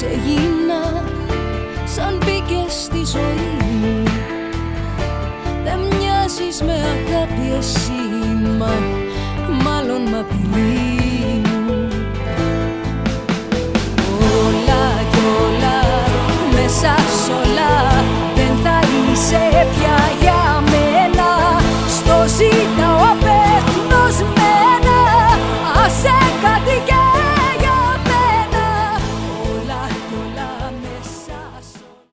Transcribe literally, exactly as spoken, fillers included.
πως έγινα σαν μπήκες στη ζωή μου. Δεν μοιάζεις με αγάπη εσύ, μα μάλλον μ' απειλείς.